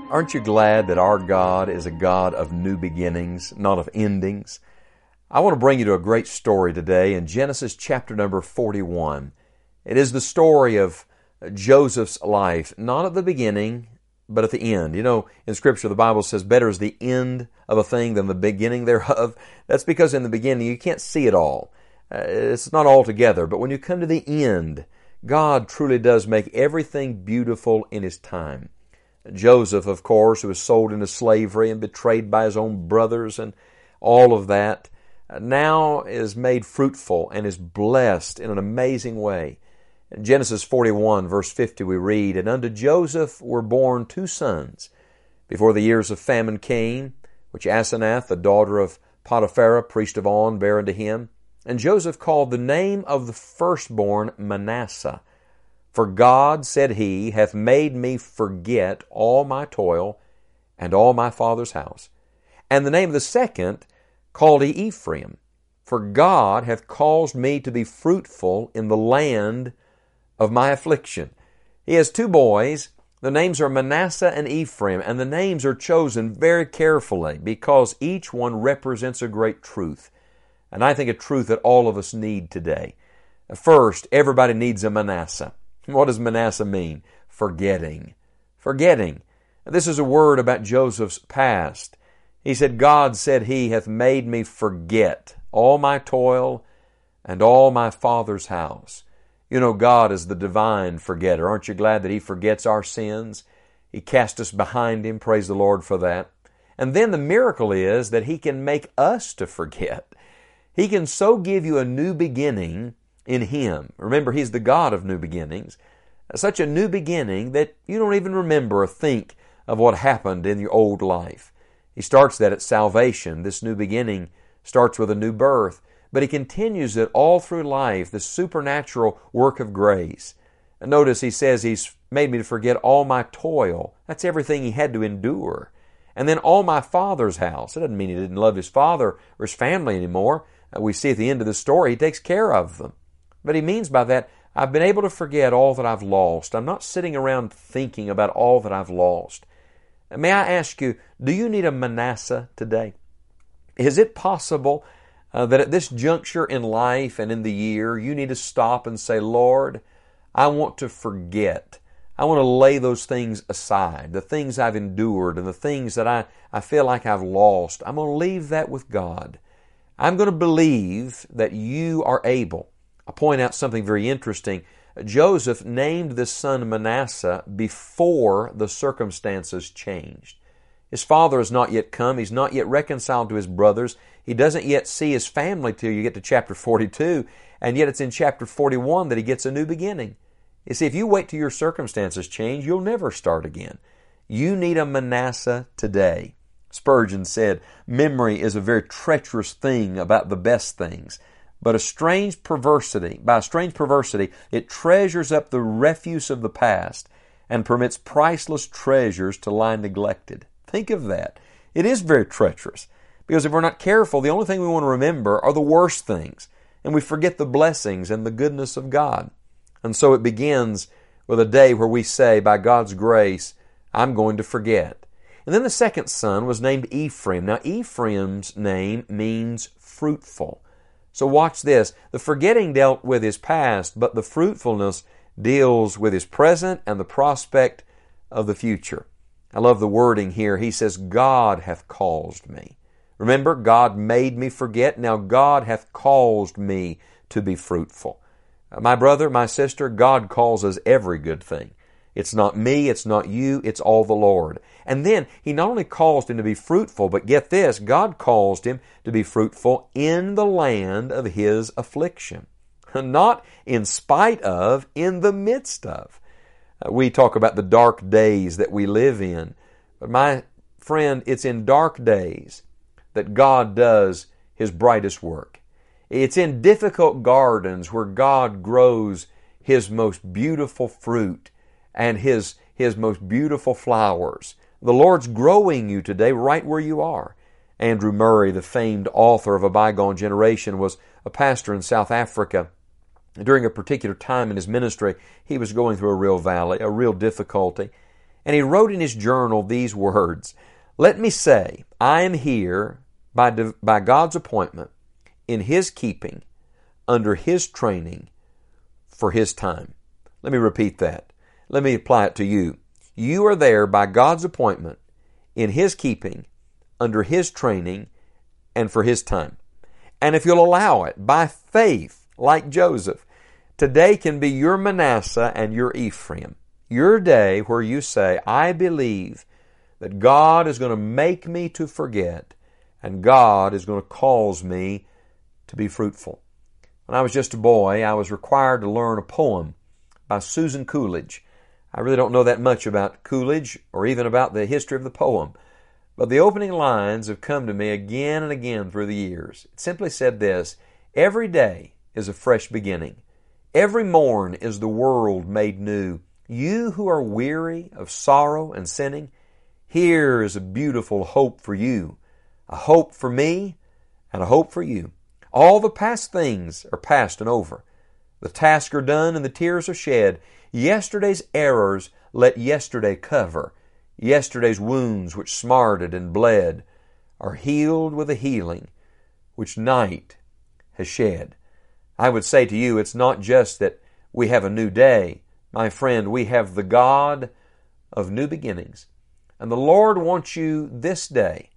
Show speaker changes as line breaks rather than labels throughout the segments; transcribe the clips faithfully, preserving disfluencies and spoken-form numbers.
Aren't you glad that our God is a God of new beginnings, not of endings? I want to bring you to a great story today in Genesis chapter number forty-one. It is the story of Joseph's life, not at the beginning, but at the end. You know, in Scripture, the Bible says, better is the end of a thing than the beginning thereof. That's because in the beginning, you can't see it all. Uh, it's not all together. But when you come to the end, God truly does make everything beautiful in His time. Joseph, of course, who was sold into slavery and betrayed by his own brothers and all of that, now is made fruitful and is blessed in an amazing way. In Genesis forty-one, verse fifty, we read, And unto Joseph were born two sons, before the years of famine came, which Asenath, the daughter of Potiphera, priest of On, bare unto him. And Joseph called the name of the firstborn Manasseh. For God, said he, hath made me forget all my toil and all my father's house. And the name of the second called he Ephraim. For God hath caused me to be fruitful in the land of my affliction. He has two boys. The names are Manasseh and Ephraim, and the names are chosen very carefully because each one represents a great truth. And I think a truth that all of us need today. First, everybody needs a Manasseh. What does Manasseh mean? Forgetting. Forgetting. This is a word about Joseph's past. He said, God, said he, hath made me forget all my toil and all my father's house. You know, God is the divine forgetter. Aren't you glad that He forgets our sins? He cast us behind Him. Praise the Lord for that. And then the miracle is that He can make us to forget. He can so give you a new beginning in Him. Remember, He's the God of new beginnings. Such a new beginning that you don't even remember or think of what happened in your old life. He starts that at salvation. This new beginning starts with a new birth. But He continues it all through life, the supernatural work of grace. And notice He says He's made me to forget all my toil. That's everything He had to endure. And then all my father's house. It doesn't mean He didn't love His father or His family anymore. We see at the end of the story He takes care of them. But He means by that, I've been able to forget all that I've lost. I'm not sitting around thinking about all that I've lost. May I ask you, do you need a Manasseh today? Is it possible uh, that at this juncture in life and in the year, you need to stop and say, Lord, I want to forget. I want to lay those things aside, the things I've endured and the things that I, I feel like I've lost. I'm going to leave that with God. I'm going to believe that you are able. I'll point out something very interesting. Joseph named this son Manasseh before the circumstances changed. His father has not yet come. He's not yet reconciled to his brothers. He doesn't yet see his family till you get to chapter forty-two, and yet it's in chapter forty-one that he gets a new beginning. You see, if you wait till your circumstances change, you'll never start again. You need a Manasseh today. Spurgeon said, memory is a very treacherous thing about the best things. But a strange perversity, by a strange perversity, it treasures up the refuse of the past and permits priceless treasures to lie neglected. Think of that. It is very treacherous because if we're not careful, the only thing we want to remember are the worst things, and we forget the blessings and the goodness of God. And so it begins with a day where we say, by God's grace, I'm going to forget. And then the second son was named Ephraim. Now, Ephraim's name means fruitful. So watch this. The forgetting dealt with his past, but the fruitfulness deals with his present and the prospect of the future. I love the wording here. He says, God hath caused me. Remember, God made me forget. Now God hath caused me to be fruitful. My brother, my sister, God causes every good thing. It's not me, it's not you, it's all the Lord. And then He not only caused him to be fruitful, but get this, God caused him to be fruitful in the land of his affliction. Not in spite of, in the midst of. Uh, we talk about the dark days that we live in. But my friend, it's in dark days that God does His brightest work. It's in difficult gardens where God grows His most beautiful fruit and His, His most beautiful flowers. The Lord's growing you today right where you are. Andrew Murray, the famed author of A Bygone Generation, was a pastor in South Africa. During a particular time in his ministry, he was going through a real valley, a real difficulty. And he wrote in his journal these words, "Let me say, I am here by, by God's appointment, in His keeping, under His training, for His time." Let me repeat that. Let me apply it to you. You are there by God's appointment, in His keeping, under His training, and for His time. And if you'll allow it, by faith, like Joseph, today can be your Manasseh and your Ephraim. Your day where you say, I believe that God is going to make me to forget, and God is going to cause me to be fruitful. When I was just a boy, I was required to learn a poem by Susan Coolidge. I really don't know that much about Coolidge or even about the history of the poem, but the opening lines have come to me again and again through the years. It simply said this: every day is a fresh beginning. Every morn is the world made new. You who are weary of sorrow and sinning, here is a beautiful hope for you, a hope for me and a hope for you. All the past things are past and over. The tasks are done and the tears are shed. Yesterday's errors let yesterday cover. Yesterday's wounds which smarted and bled are healed with a healing which night has shed. I would say to you, it's not just that we have a new day. My friend, we have the God of new beginnings. And the Lord wants you this day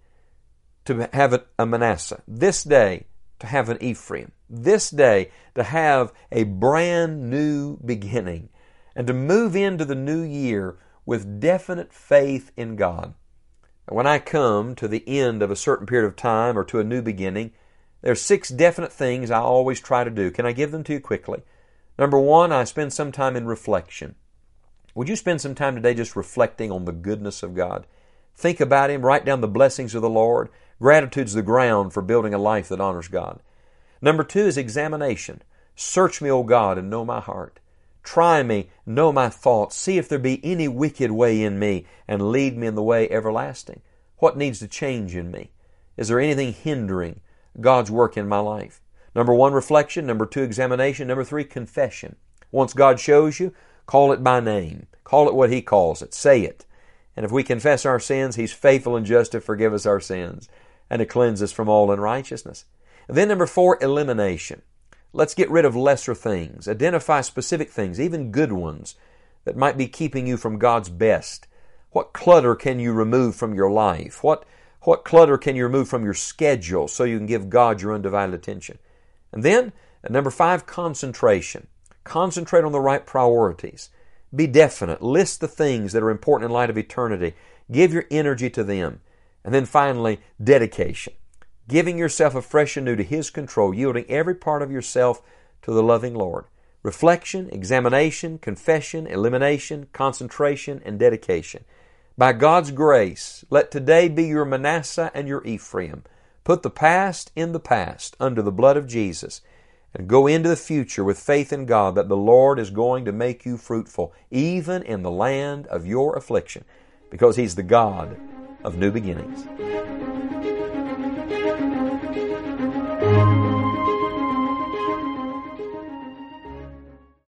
to have a Manasseh, this day to have an Ephraim, this day to have a brand new beginning, and to move into the new year with definite faith in God. When I come to the end of a certain period of time or to a new beginning, there are six definite things I always try to do. Can I give them to you quickly? Number one, I spend some time in reflection. Would you spend some time today just reflecting on the goodness of God? Think about Him, write down the blessings of the Lord. Gratitude's the ground for building a life that honors God. Number two is examination. Search me, O God, and know my heart. Try me, know my thoughts. See if there be any wicked way in me, and lead me in the way everlasting. What needs to change in me? Is there anything hindering God's work in my life? Number one, reflection. Number two, examination. Number three, confession. Once God shows you, call it by name. Call it what He calls it. Say it. And if we confess our sins, He's faithful and just to forgive us our sins and to cleanse us from all unrighteousness. And then number four, elimination. Let's get rid of lesser things. Identify specific things, even good ones, that might be keeping you from God's best. What clutter can you remove from your life? What, what clutter can you remove from your schedule so you can give God your undivided attention? And then, at number five, concentration. Concentrate on the right priorities. Be definite. List the things that are important in light of eternity. Give your energy to them. And then finally, dedication. Giving yourself afresh and new to His control, yielding every part of yourself to the loving Lord. Reflection, examination, confession, elimination, concentration, and dedication. By God's grace, let today be your Manasseh and your Ephraim. Put the past in the past under the blood of Jesus and go into the future with faith in God that the Lord is going to make you fruitful, even in the land of your affliction, because He's the God of new beginnings.